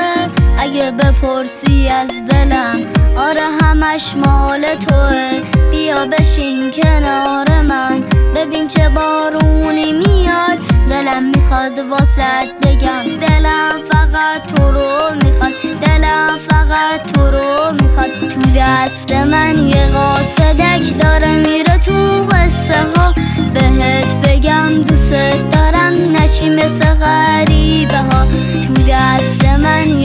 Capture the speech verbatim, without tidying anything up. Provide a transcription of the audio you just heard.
توه. اگه بپرسی از دلم آره همش مال توه. بیا بشین کنار من ببین چه بارونی میاد. دلم میخواد واسط بگم دلم فقط تو رو میخواد. دلم فقط تو رو میخواد. تو دست من یه قاصدک داره میره تو قصه ها. بهت بگم دوست دارم نشی مثل غریبه ها. تو دست من